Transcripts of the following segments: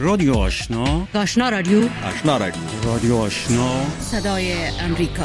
رادیو آشنا، آشنا رادیو، آشنا رادیو، رادیو آشنا، صدای امریکا.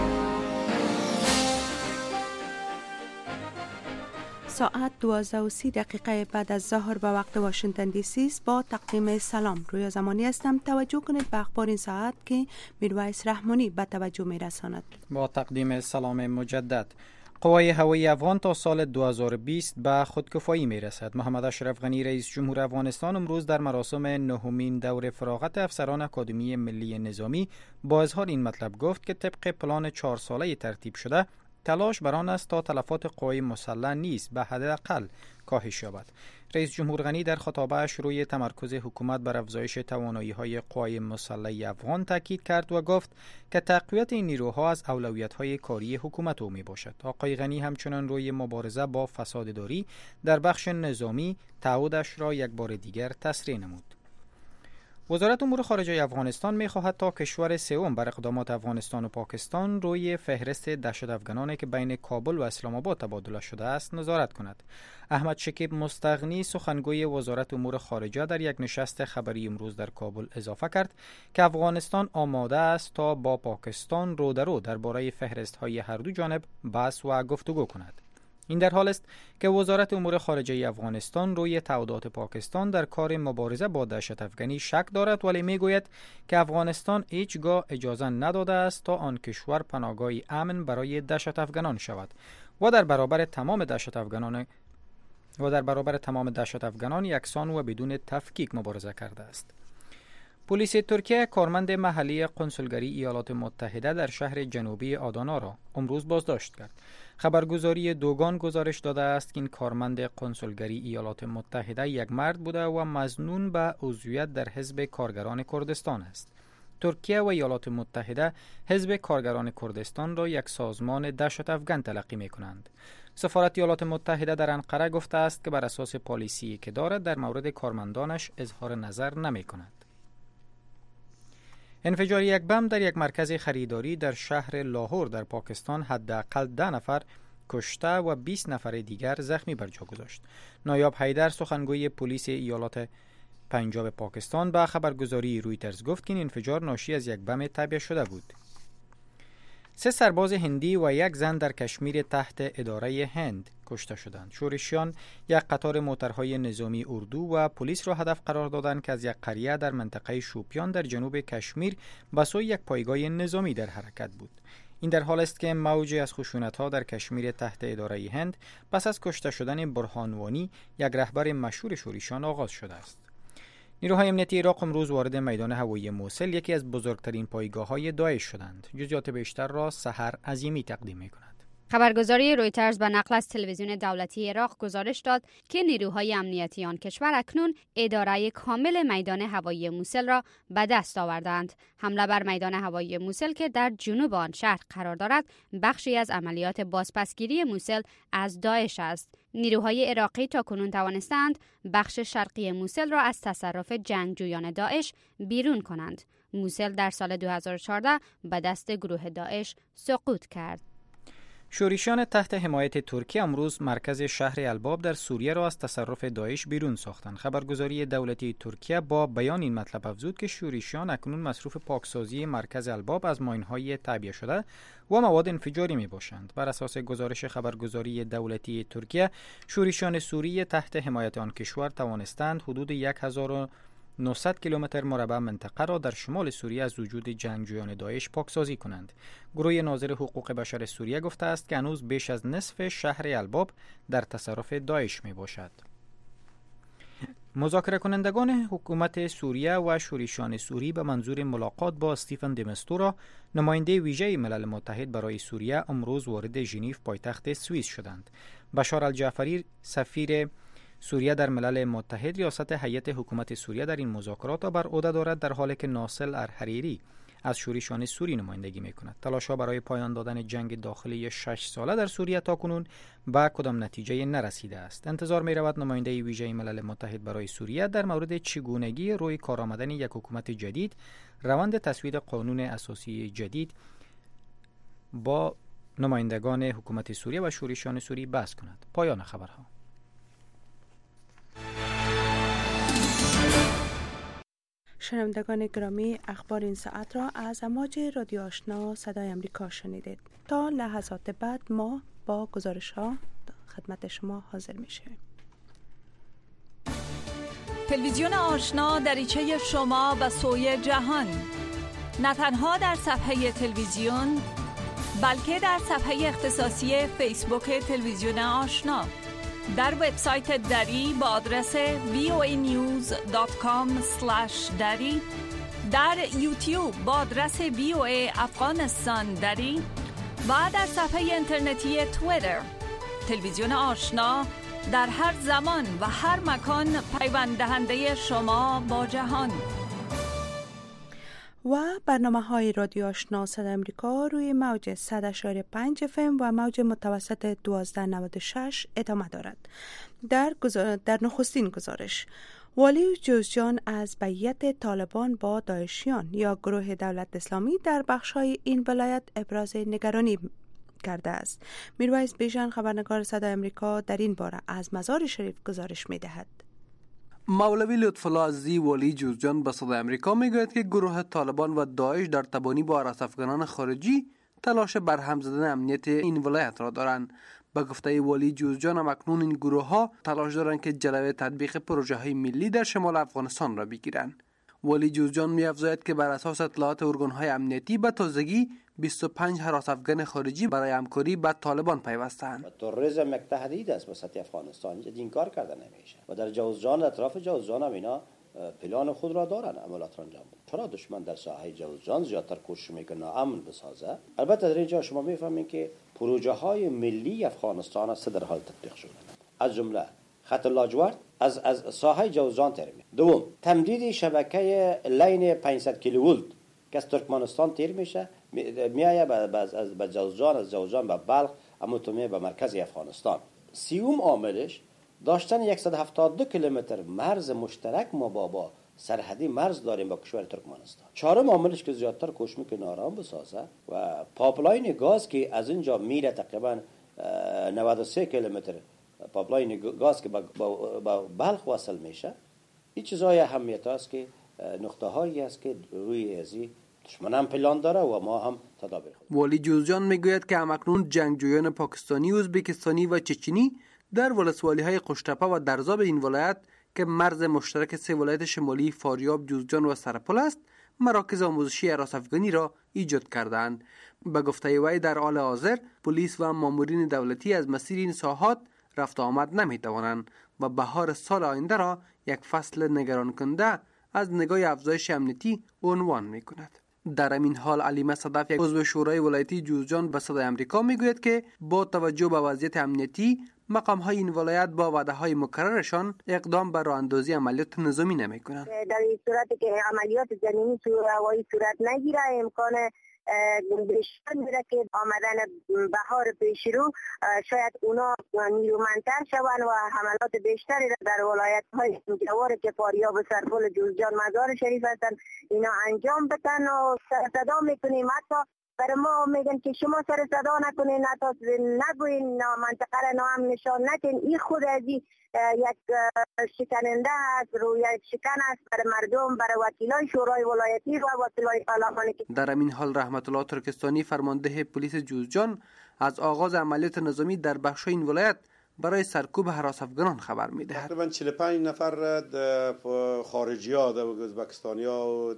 ساعت 12:30 بعد از ظهر به وقت واشنگتن دی سی است. با تقدیم سلام رویا زمانی هستم. توجه کنید به اخبار این ساعت که میرویس رحمانی به توجه میرساند. با تقدیم سلام مجدد. قوای هوایی افغان تا سال 2020 به خودکفایی میرسد. محمد اشرف غنی رئیس جمهور افغانستان امروز در مراسم نهمین دور فراغت افسران اکادمی ملی نظامی با اظهار این مطلب گفت که طبق پلان 4 ساله ترتیب شده تلاش بر آن است تا تلفات قوای مسلح نیز به حداقل کاهش یابد. رئیس جمهور غنی در خطابه‌اش روی تمرکز حکومت بر افزایش توانایی‌های قوای مسلح افغان تاکید کرد و گفت که تقویت این نیروها از اولویت‌های کاری حکومت او میباشد. آقای غنی همچنان روی مبارزه با فسادداری در بخش نظامی تعهدش را یک بار دیگر تصریح نمود. وزارت امور خارجه افغانستان می‌خواهد تا کشور سوم بر اقدامات افغانستان و پاکستان روی فهرست دهشت‌افغانانی که بین کابل و اسلام آباد تبادله شده است نظارت کند. احمد شکیب مستغنی سخنگوی وزارت امور خارجه در یک نشست خبری امروز در کابل اضافه کرد که افغانستان آماده است تا با پاکستان رو در رو درباره فهرست‌های هر دو جانب بحث و گفتگو کند. این در حال است که وزارت امور خارجه افغانستان روی تعهدات پاکستان در کار مبارزه با دهشت افغانی شک دارد، ولی میگوید که افغانستان هیچگاه اجازه نداده است تا آن کشور پناهگاهی امن برای دهشت افغانان شود و در برابر تمام دهشت افغانان یکسان و بدون تفکیک مبارزه کرده است. پلیس ترکیه کارمند محلی قنسولگری ایالات متحده در شهر جنوبی آدانا را امروز بازداشت کرد. خبرگزاری دوگان گزارش داده است که این کارمند قنسولگری ایالات متحده یک مرد بوده و مظنون به عضویت در حزب کارگران کردستان است. ترکیه و ایالات متحده حزب کارگران کردستان را یک سازمان دهشت افغان تلقی می کنند. سفارت ایالات متحده در انقره گفته است که بر اساس پالیسی که دارد در مورد کارمندانش اظهار نظر نمی کند. انفجار یک بم در یک مرکز خریداری در شهر لاهور در پاکستان حداقل 10 نفر کشته و 20 نفر دیگر زخمی بر جا گذاشت. نایب حیدر سخنگوی پلیس ایالات پنجاب پاکستان به خبرگزاری رویترز گفت که این انفجار ناشی از یک بم تعبیه شده بود. 3 سرباز هندی و یک زن در کشمیر تحت اداره هند کشته شدند. شورشیان یک قطار موترهای نظامی اردو و پلیس را هدف قرار دادند که از یک قریه در منطقه شوپیان در جنوب کشمیر به سوی یک پایگاه نظامی در حرکت بود. این در حال است که موج از خشونت‌ها در کشمیر تحت اداره هند پس از کشته شدن برهان وانی یک رهبر مشهور شورشیان آغاز شده است. نیروهای امنیتی عراق امروز وارد میدان هوایی موصل یکی از بزرگترین پایگاه‌های داعش شدند. جزئیات بیشتر را سحر عظیمی تقدیم می‌کند. خبرگزاری رویترز به نقل از تلویزیون دولتی عراق گزارش داد که نیروهای امنیتی آن کشور اکنون اداره کامل میدان هوایی موصل را به دست آوردند. حمله بر میدان هوایی موصل که در جنوب آن شهر قرار دارد بخشی از عملیات بازپسگیری موصل از داعش است. نیروهای عراقی تاکنون توانستند بخش شرقی موصل را از تصرف جنگجویان داعش بیرون کنند. موصل در سال 2014 به دست گروه داعش سقوط کرد. شورشیان تحت حمایت ترکیه امروز مرکز شهر الباب در سوریه را از تصرف داعش بیرون ساختند. خبرگزاری دولتی ترکیه با بیان این مطلب افزود که شورشیان اکنون مصروف پاکسازی مرکز الباب از ماین‌های تعبیه شده و مواد انفجاری میباشند. بر اساس گزارش خبرگزاری دولتی ترکیه، شورشیان سوریه تحت حمایت آن کشور توانستند حدود 1900 کیلومتر مربع منطقه را در شمال سوریه از وجود جنگجویان داعش پاکسازی کنند. گروه ناظر حقوق بشر سوریه گفته است که هنوز بیش از نصف شهر الباب در تصرف داعش می باشد. مذاکره کنندگان حکومت سوریه و شورشیان سوری به منظور ملاقات با استیفن د مستورا، نماینده ویژه ملل متحد برای سوریه، امروز وارد ژنو پایتخت سوئیس شدند. بشار الجعفری سفیر سوریه در ملل متحد ریاست هیئت حکومت سوریه در این مذاکرات را بر عهده دارد، در حالی که ناصر الحریری از شورشیان سوری نمایندگی می‌کند. تلاش‌ها برای پایان دادن جنگ داخلی 6 ساله در سوریه تاکنون به کدام نتیجه نرسیده است. انتظار می‌رود نماینده ویژه ملل متحد برای سوریه در مورد چگونگی روی کار آمدن یک حکومت جدید، روند تصویب قانون اساسی جدید با نمایندگان حکومت سوریه و شورشیان سوری بحث کند. پایان خبرها. شنوندگان گرامی، اخبار این ساعت را از امواج رادیو آشنا صدای امریکا شنیدید. تا لحظات بعد ما با گزارش ها خدمت شما حاضر میشیم. تلویزیون آشنا دریچه شما به سوی جهان، نه تنها در صفحه تلویزیون بلکه در صفحه اختصاصی فیسبوک تلویزیون آشنا، در وبسایت دری با آدرس voanews.com/dari، در یوتیوب با آدرس VOA افغانستان دری و در صفحه اینترنتی توییتر. تلویزیون آشنا در هر زمان و هر مکان پیوند دهنده شما با جهان. و برنامه های رادیو آشنا صدای امریکا روی موج 100.5 FM و موج متوسط 1296 ادامه دارد. در نخستین گزارش، والی جوزجان از بیعت طالبان با داعشیان یا گروه دولت اسلامی در بخش‌های این ولایت ابراز نگرانی کرده است. میرویس بیژن، خبرنگار صدای امریکا، در این باره از مزار شریف گزارش می‌دهد. مولوی لطف‌الله عزیزی والی جوزجان به صدای امریکا میگوید که گروه طالبان و داعش در تبانی با افغانان خارجی تلاش برهم زدن امنیت این ولایت را دارند. به گفته والی جوزجان، اکنون این گروه ها تلاش دارند که جلوی تطبیق پروژه های ملی در شمال افغانستان را بگیرند. والی جوزجان می‌افزاید که بر اساس اطلاعات ارگان‌های امنیتی به تازگی 25 هراس افغان خارجی برای همکاری با طالبان پیوستند. تروریسم یک تهدید است به سطح افغانستان، این کار کرده نمیشه و در جوزجان، اطراف جوزجان هم اینا پلان خود را دارن عملیات را انجام بدن. چرا دشمن در ساحه جوزجان زیادتر کوشش میکنه ناامن بسازه؟ البته در اینجا شما میفهمین که پروژه های ملی افغانستان است در حال تطبیق شده، از جمله خط لاجورد از ساحه جوزجان تیر میشه. دوم، تمدید شبکه لین 500 کیلوولت که از ترکمنستان تیر میشه میایه به جوزجان، از جوزجان به بلخ، اما تو میایه به مرکز افغانستان. سیوم عاملش داشتن 172 کیلومتر مرز مشترک ما با سرحدی مرز داریم با کشور ترکمنستان. چهارم عاملش که زیادتر کوشش میکنه آرام بسازه و پایپلاین گاز که از اینجا میره تقریبا 93 کیلومتر پایپلاین گاز که با بلخ وصل میشه. این چیزای اهمیت است که نقطه هایی است که روی ازی دشمن هم پلان داره و ما هم تدابیر خود. والی جوزجان میگوید که همکنون جنگجویان پاکستانی، ازبکستانی و چچنی در ولسوالی‌های قشتپه و درزاب این ولایت که مرز مشترک سه ولایت شمالی فاریاب، جوزجان و سرپل است، مراکز آموزشی هراس افغانی را ایجاد کردند. به گفته وی در حال حاضر پلیس و مامورین دولتی از مسیر این ساحات رفت آمد نمیتوانند و بهار سال آینده را یک فصل نگران کننده از نگاه افزایش امنیتی عنوان میکند. در همین حال علیمه صدف، یک عضو شورای ولایتی جوزجان به صدای امریکا میگوید که با توجه به وضعیت امنیتی مقام‌های این ولایت با وعده‌های مکررشان اقدام بر راه‌اندازی عملیات نظامی نمی‌کنند. در این صورتی که عملیات جنینی هوایی صورت نگیره، امکان بیشتر میره که آمدن بهار پیش رو شاید اونا نیرومندتر شوند و حملات بیشتری در ولایت‌های جوار که فاریاب و سرپل، جوزجان، مزار شریف هستن اینا انجام بدن و صدا میکنیم. حتی برای ما میگن که شما سر صدا نکنین، نگوین، منطقه را نام نشان ندین. این خود از یک شکننده است، روی یک شکن است برای مردم، برای وکیلای شورای ولایتی و وکیلای پارلمانی. در همین حال رحمت الله ترکستانی، فرمانده پلیس جوزجان، از آغاز عملیات نظامی در بخش این ولایت برای سرکوب هراس افغانان خبر می‌دهد. تقریبا 45 نفر خارجی‌ها، ازبکستانی‌ها و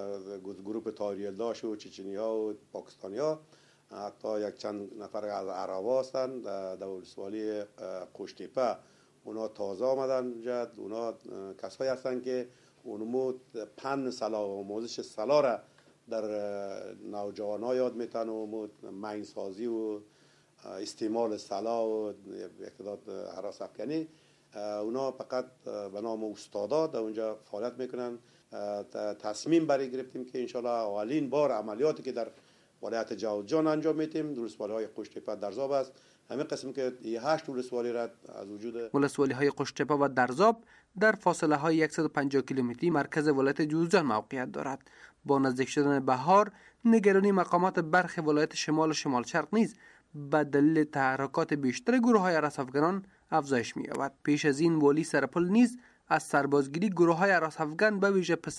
گروه تاریلداش و چچنی‌ها و پاکستانی‌ها، حتی یک چند نفر از عرب هستند در ولسوالی قشتیپه. اونا تازه آمدن جد. اونا کسایی هستند که اونمو پن سلا و آموزش سلا را در نوجوان‌ها یاد میتن و مینسازی و استعمال سلا و اقتداد هراس افغانی. اونا فقط به نام استادا در اونجا فعالیت میکنن. تصمیم برای گرفتیم که انشالله اولین بار عملیاتی که در ولایت جوزجان انجام میتیم در ولسوالی‌های قشتپه درزاب است. همین قسم که 8 ولسوالی را از وجود ولسوالی‌های قشتپه و درزاب در فاصله های 150 کیلومتری مرکز ولایت جوزجان موقعیت دارد. با نزدیک شدن بهار، نگرانی مقامات برخی ولایت شمال و شمال شرق نیز به دلیل تحرکات بیشتر گروه‌های هراس افغانان افزایش می‌یابد. پیش از این والی سرپل نیز از سربازگیری گروه‌های هراس افغان به ویژه